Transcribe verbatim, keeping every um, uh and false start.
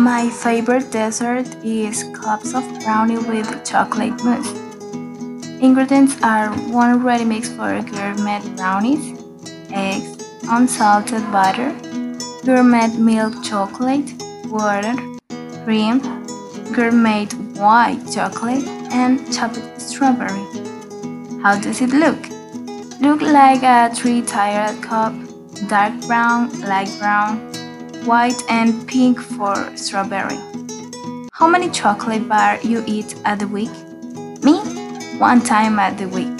My favorite dessert is cups of brownie with chocolate mousse. Ingredients are one ready mix for gourmet brownies, eggs, unsalted butter, gourmet milk chocolate, water, cream, gourmet white chocolate, and chopped strawberry. How does it look? Look like a three-tiered cup, dark brown, light brown, white and pink for strawberry. How many chocolate bar you eat at the week? Me? One time at the week.